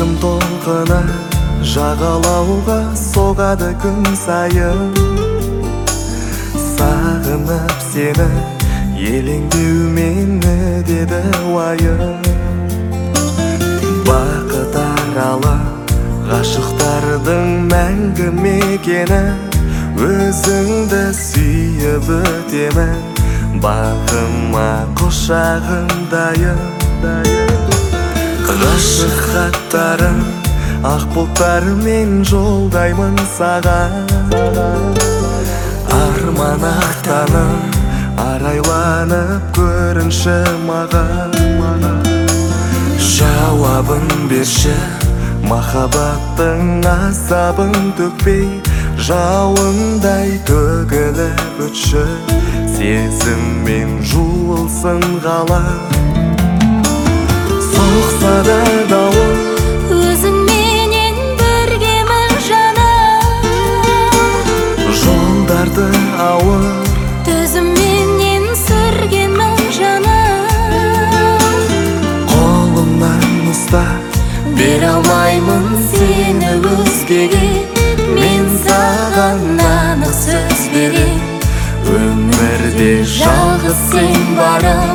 сезім толқыны жағалауға соғады күн сайын. Сағынып сені елеңдеу мені деді уайым. Бақыт аралы ғашықтардың мәңгі мекені, өзіңді сүйіп өтемін, бағыма құшағым дайын. Ғашық хаттарым ақ бұлттармен жолдаймын саған. Арман ақтаным арайланып көрінші маған. Жауабын берші, махаббаттың азабын төкпей, жауындай төгіліп өтші, сезіммен жуылсын ғала. Соқса да дауыл, өзіңменен біргемін жаным. жолдарды ауыр, төзімменен сүргенмін жаным. қолымнан ұстап Бере алмаймын сені өзгеге, мен саған анық сөз берем, өмірде жалғыз сен барым.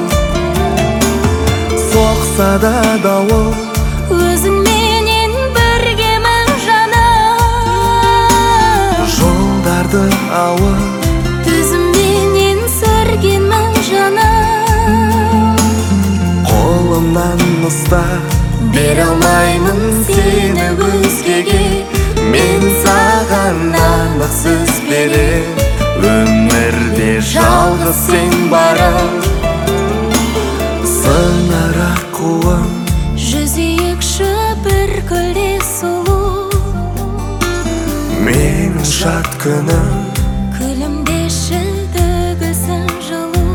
соқса да дауыл, өзіңменен біргемін жаным. жолдарды ауыр, төзімменен сүргенмін жаным. қолымнан ұстап Бере алмаймын сені өзгеге, мен саған анық сөз берем, өмірде жалғыз сен барым. Сыңар аққуым, жүзейікші бір күлде сұлу, менің шат күнім, күлімдеші төгілсін жылу.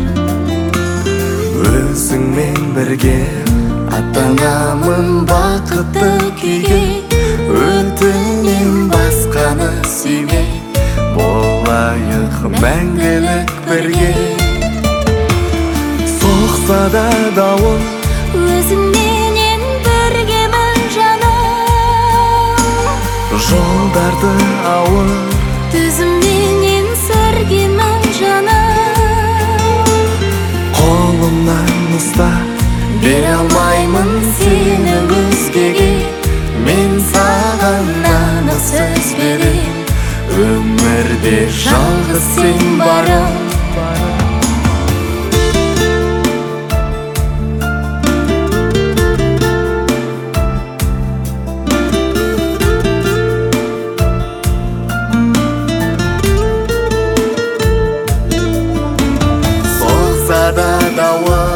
өзіңмен бірге аттанамын бақытты күйге, өтінем басқаны сүйме, болайық мәңгілік бірге. Соқса да дауыл, өзіңменен біргемін жаным. жолдарды ауыр, төзімменен сүргенмін жаным. қолымнан ұстап Бере алмаймын сені өзгеге, мен саған анық сөз берем, өмірде жалғыз сен барым. соқса да дауыл,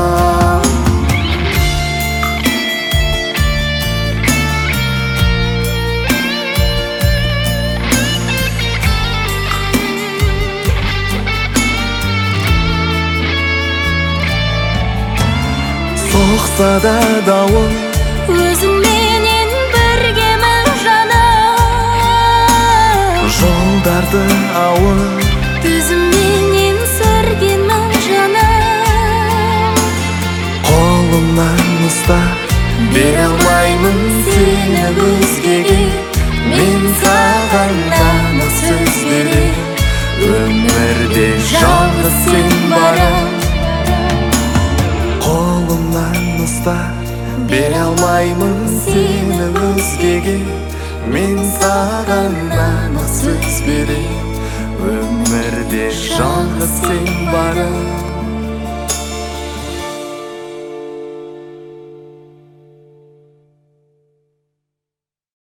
соқса да дауыл, өзіңменен біргемін жаным. жолдарды ауыр, төзімменен сүргенмін жаным. қолымнан ұстап Бере алмаймын сені өзгеге, мен саған анық сөз берем, өмірде жалғыз сен барым. Қолымнан ұстап бере алмаймын сені өзгеге, мен саған анық сөз берем, өмірде жалғыз сен барым.